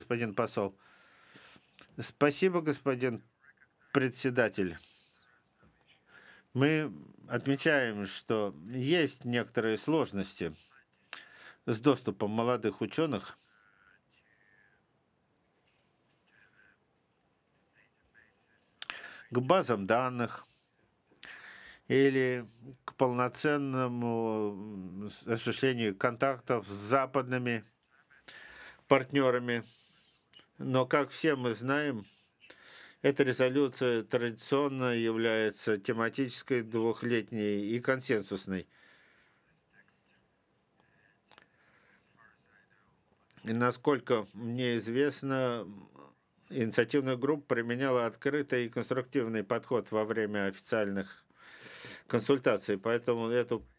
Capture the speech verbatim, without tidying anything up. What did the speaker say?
господин посол. Спасибо, господин председатель. Мы отмечаем, что есть некоторые сложности с доступом молодых ученых к базам данных или к полноценному м, с- осуществлению контактов с западными партнерами. Но, как все мы знаем, эта резолюция традиционно является тематической, двухлетней и консенсусной. И насколько мне известно, инициативная группа применяла открытый и конструктивный подход во время официальных консультаций, поэтому эту